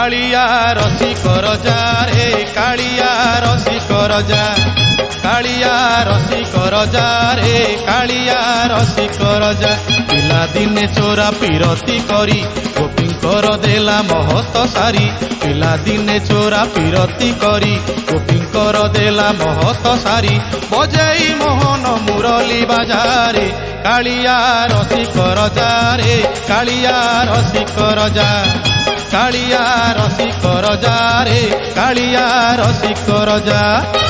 कालिया रसिक रजा रे कालिया रसिक रजा कालिया रसिक रजा रे कालिया रसिक रजा पिला दिने चोरा पिरती करी गोपींकर देला महत सारी पिला दिने चोरा पिरती करी गोपींकर देला महत सारी बजाई मोहन मुरली बाजारे कालिया रसिक रजा रे कालिया रसिक रजा कालिया रसिक रजा रे कालिया रसिक रजा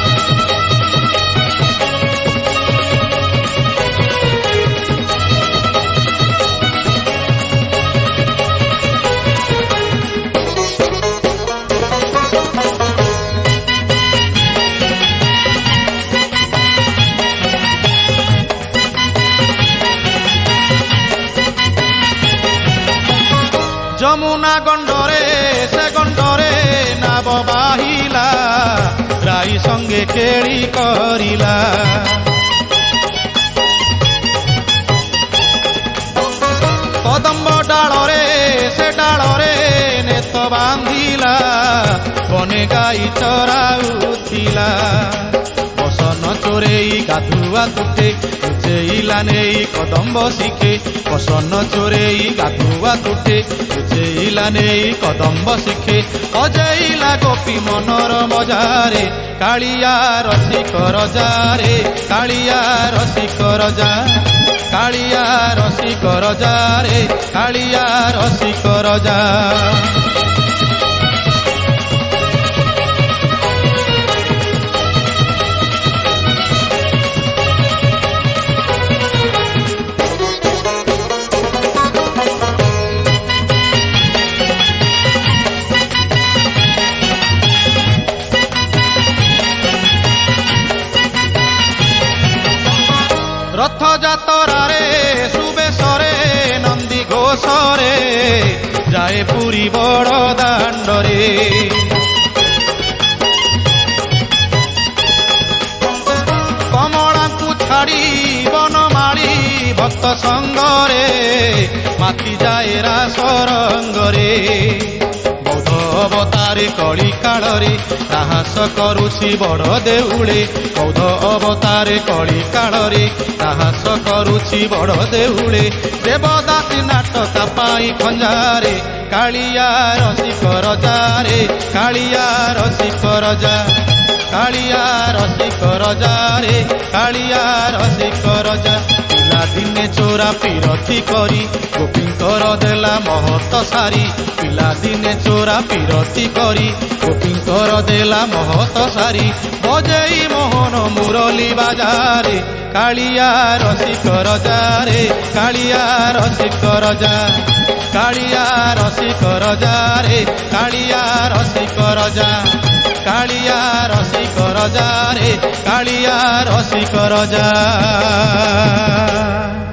যমুনা গণ্ডরে সে গণ্ডরে নাব বাহিলা রাই সঙ্গে কেড়ি করিলা কদম্ব ডালরে সে ডালরে নেত বাঁধিলা বনে গাই চরাউথিলা বসন চোরেই গাধুয়া তুটে লুচেইলা নেই কদম্ব শিখে বসন চোরেই গাধুয়া তুটে লুচেইলা নেই কদম্ব শিখে অজাইলা গোপী মনর মজারে কালিয়া রসিক রজা রে কালিয়া রসিক রজা কালিয়া রসিক রজা রে কালিয়া রসিক রজা रथ जातरारे सुबेशरे नंदी घोषरे जाए पुरी बड़ दांडरे कमला को छाड़ी बनमाली भक्त संगरे माती जाए रासरंगरे बौद्ध अवतारे कली कालरे साहस करुछि बड़ देउळे बौद्ध अवतारे कली कालरे साहस करुछि बड़ देउळे देवदासी नाटका पाई खंजारे कालिया रसिक रजा रे कालिया रसिक रजा कालिया रसिक रजा रे कालिया रसिक रजा पिला दिने चोरा पिरती करी गोपींकर देला महत सारी पिला दिने चोरा पिरती करी गोपींकर देला महत सारी बजाई मोहन मुरली बाजारे कालिया रसिक रजा रे कालिया रसिक रजा कालिया रसिक रजा रे कालिया रसिक रजा कालिया रसिक रजा रे कालिया रसिक रजा।